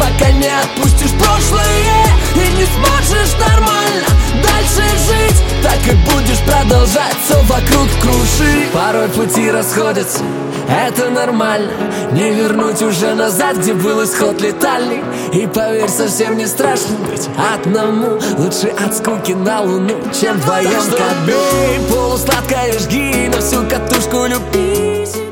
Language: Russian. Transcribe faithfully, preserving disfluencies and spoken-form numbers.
пока не отпустишь прошлое и не сможешь нормально дальше жить, так и будешь продолжать все вокруг крушить. Порой пути расходятся, это нормально. Не вернуть уже назад, где был исход летальный. И поверь, совсем не страшно быть одному. Лучше от скуки на луну, чем вдвоем. Так что бей, полусладкое жги, на всю катушку люби.